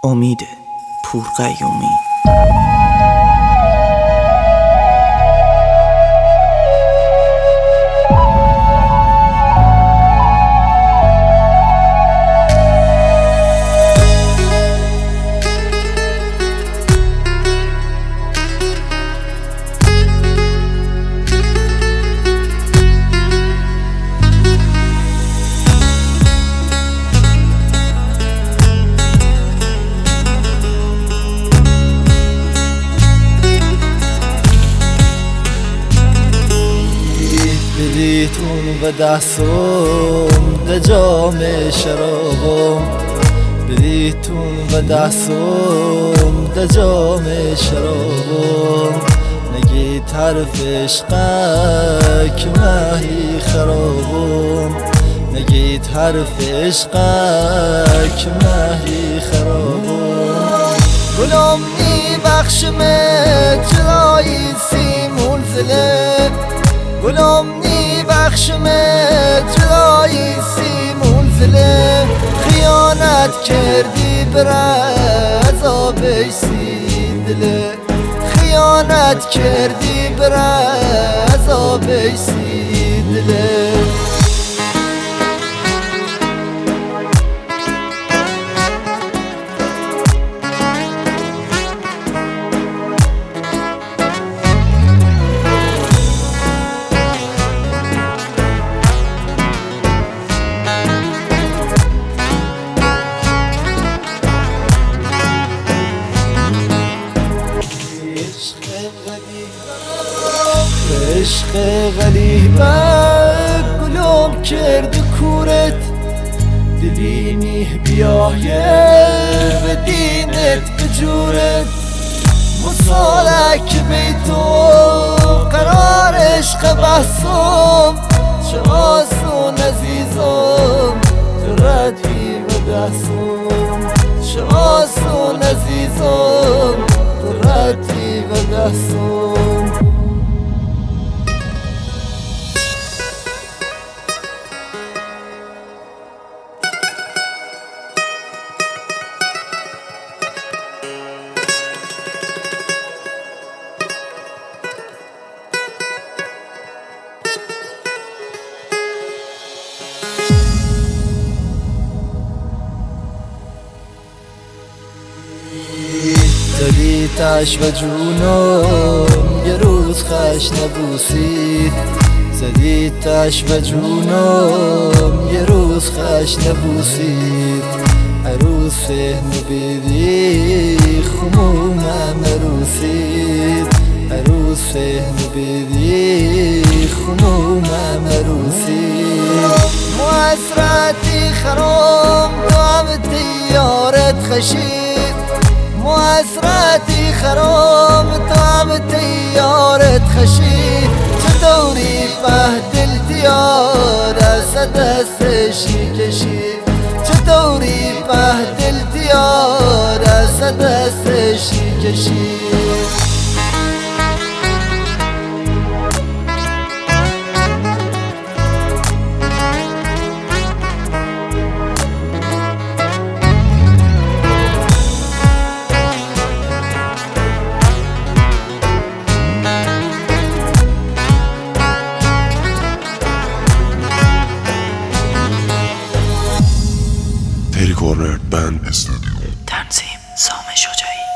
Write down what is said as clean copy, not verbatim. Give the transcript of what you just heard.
امید پورقیومی. بلیتون و دستم ده جام شرابم، بلیتون و دستم ده جام شرابم. نگید حرف عشقک ماهی خرابم، نگید حرف عشقک ماهی خرابم. گلم میبخشمت جلای سیمون زله، گلم میبخشمت جلای سیمون زله. خیانت کردی بر عذابش سی دله، خیانت کردی بر عذابش سی دله. عشق غریبت گلم کرد کورت، دلینی بیایه و دینت بجورت. مسالک بیتو قرار عشق بحثم، چه آسون عزیزم تو ردی و دستم، چه آسون عزیزم تو ردی و دستم. زدیتش و جونم یه روز خش نبوسید، زدیتش و جونم یه روز خش نبوسید. عروس نبیدی خمومم عروسید، عروس نبیدی خمومم عروسید. معسرتی خرام دام تیارت خشید، معسرتی خرام دام تیارت خشید. چطوری بهدل دیار از دستشی کشید، چطوری بهدل دیار از دستشی کشید. تری کورنر بند استودیو. تنظیم سام شجاعی.